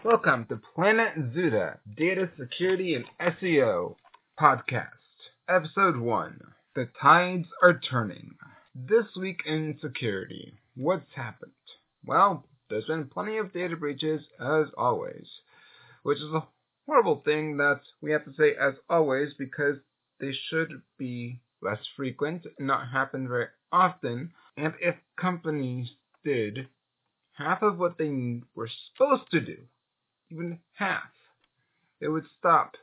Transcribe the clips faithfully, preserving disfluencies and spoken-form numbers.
Welcome to Planet Zuda, Data Security and S E O Podcast, Episode one. The Tides Are Turning. This week in security, what's happened? Well, there's been plenty of data breaches, as always, which is a horrible thing that we have to say as always because they should be less frequent and not happen very often, and if companies did half of what they were supposed to do, even half, it would stop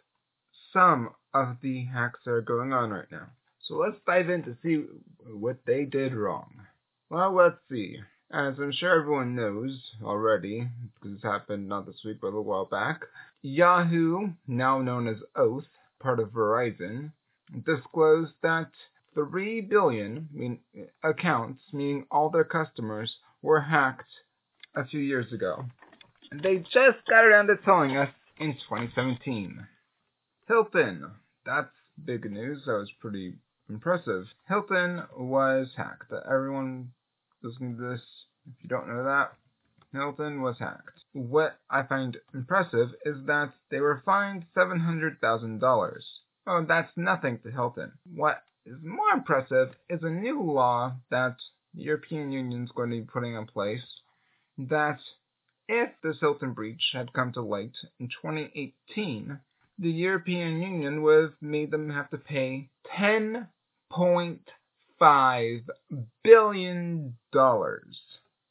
some of the hacks that are going on right now. So let's dive in to see what they did wrong. Well, let's see. As I'm sure everyone knows already, because it's happened not this week but a little while back, Yahoo, now known as Oath, part of Verizon, disclosed that three billion mean, accounts, meaning all their customers, were hacked a few years ago. They just got around to telling us in twenty seventeen. Hilton. That's big news. That was pretty impressive. Hilton was hacked. Everyone listening to this, if you don't know that, Hilton was hacked. What I find impressive is that they were fined seven hundred thousand dollars. Oh, that's nothing to Hilton. What is more impressive is a new law that the European Union is going to be putting in place that if this Hilton breach had come to light in twenty eighteen, the European Union would have made them have to pay ten point five billion dollars.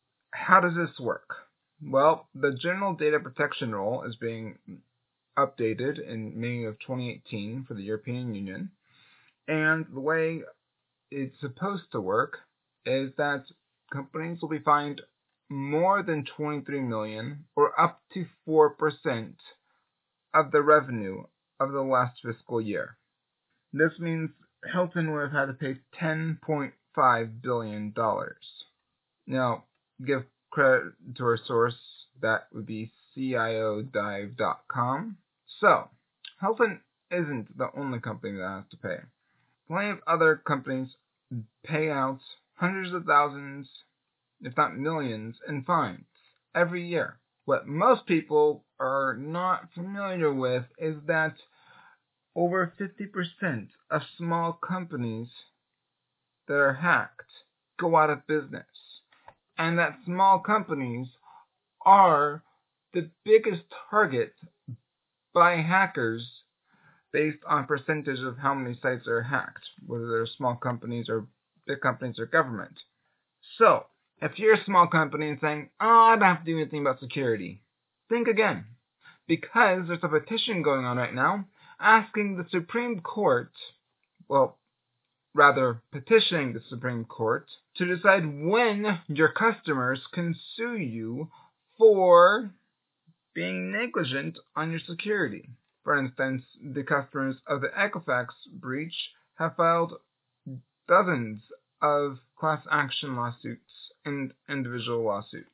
How does this work? Well, the General Data Protection Rule is being updated in May of twenty eighteen for the European Union, and the way it's supposed to work is that companies will be fined more than twenty-three million dollars or up to four percent of the revenue of the last fiscal year. This means Hilton would have had to pay ten point five billion dollars. Now, give credit to our source, that would be C I O dive dot com. So, Hilton isn't the only company that has to pay. Plenty of other companies pay out hundreds of thousands, if not millions, in fines every year. What most people are not familiar with is that over fifty percent of small companies that are hacked go out of business, and that small companies are the biggest target by hackers based on percentage of how many sites are hacked, whether they're small companies or big companies or government. So, if you're a small company and saying, oh, I don't have to do anything about security, think again. Because there's a petition going on right now asking the Supreme Court, well, rather petitioning the Supreme Court to decide when your customers can sue you for being negligent on your security. For instance, the customers of the Equifax breach have filed dozens of class action lawsuits and individual lawsuits.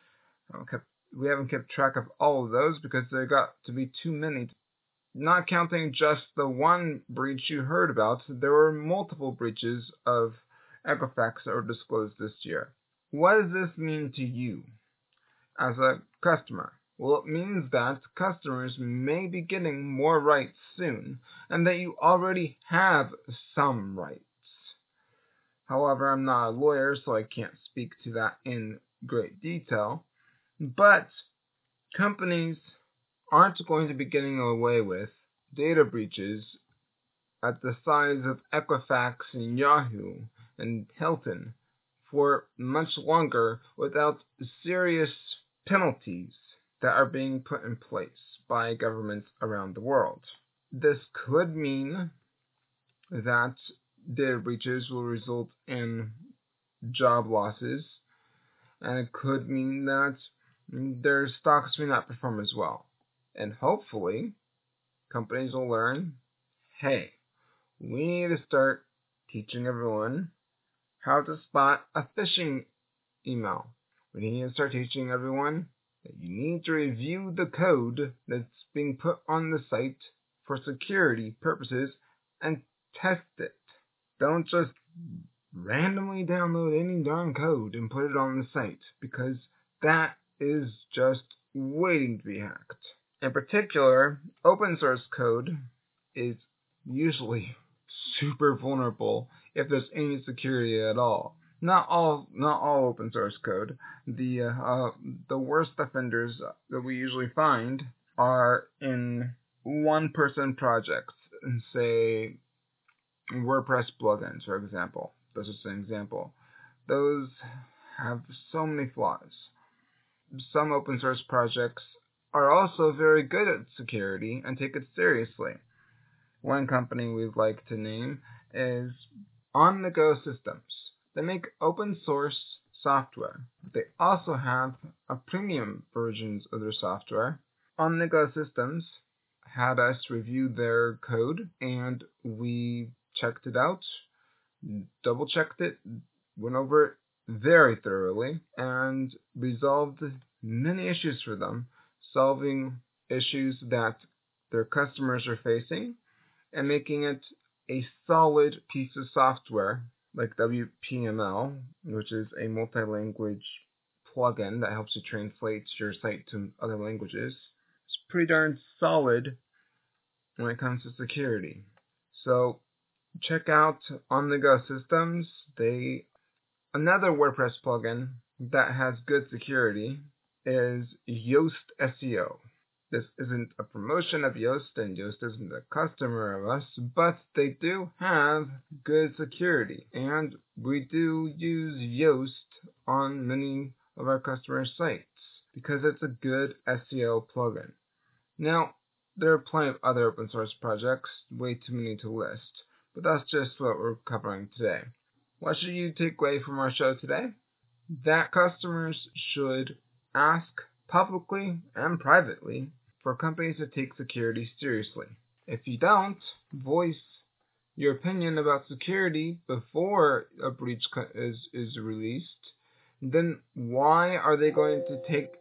We haven't kept track of all of those because there got to be too many. Not counting just the one breach you heard about, there were multiple breaches of Equifax that were disclosed this year. What does this mean to you as a customer? Well, it means that customers may be getting more rights soon, and that you already have some rights. However, I'm not a lawyer, so I can't speak to that in great detail. But companies aren't going to be getting away with data breaches at the size of Equifax and Yahoo and Hilton for much longer without serious penalties that are being put in place by governments around the world. This could mean that data breaches will result in job losses, and it could mean that their stocks may not perform as well. And hopefully, companies will learn, hey, we need to start teaching everyone how to spot a phishing email. We need to start teaching everyone that you need to review the code that's being put on the site for security purposes and test it. Don't just randomly download any darn code and put it on the site, because that is just waiting to be hacked. In particular, open source code is usually super vulnerable if there's any security at all. Not all, not all open source code. The uh, uh, the worst offenders that we usually find are in one-person projects, say WordPress plugins, for example. That's just an example. Those have so many flaws. Some open source projects are also very good at security and take it seriously. One company we'd like to name is On The Go Systems. They make open source software. They also have a premium versions of their software. On The Go Systems had us review their code, and we checked it out, double checked it, went over it very thoroughly, and resolved many issues for them, solving issues that their customers are facing and making it a solid piece of software like W P M L, which is a multi-language plugin that helps you translate your site to other languages. It's pretty darn solid when it comes to security. So check out On The Go Systems. They another WordPress plugin that has good security is Yoast S E O. This isn't a promotion of Yoast, and Yoast isn't a customer of us, but they do have good security, and we do use Yoast on many of our customer sites because it's a good S E O plugin. Now, there are plenty of other open source projects, way too many to list, but that's just what we're covering today. What should you take away from our show today? That customers should ask publicly and privately for companies to take security seriously. If you don't voice your opinion about security before a breach is, is released, then why are they going to take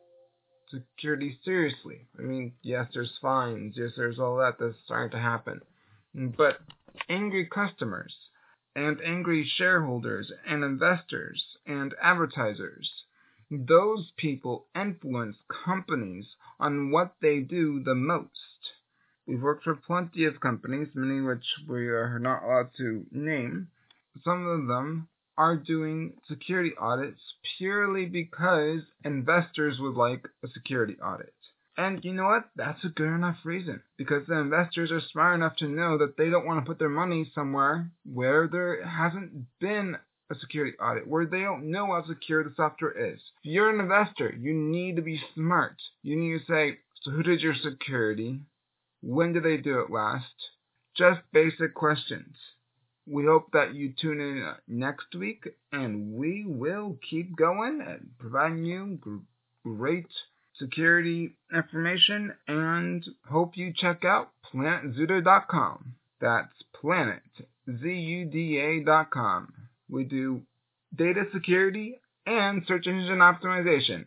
security seriously? I mean, yes, there's fines, yes, there's all that that's starting to happen, but angry customers and angry shareholders and investors and advertisers, those people influence companies on what they do the most. We've worked for plenty of companies, many of which we are not allowed to name. Some of them are doing security audits purely because investors would like a security audit. And you know what? That's a good enough reason, because the investors are smart enough to know that they don't want to put their money somewhere where there hasn't been a security audit, where they don't know how secure the software is. If you're an investor, you need to be smart. You need to say, so who did your security? When did they do it last? Just basic questions. We hope that you tune in next week, and we will keep going and providing you great security information, and hope you check out planet zuda dot com. That's planet, Z U D A dot com. We do data security and search engine optimization.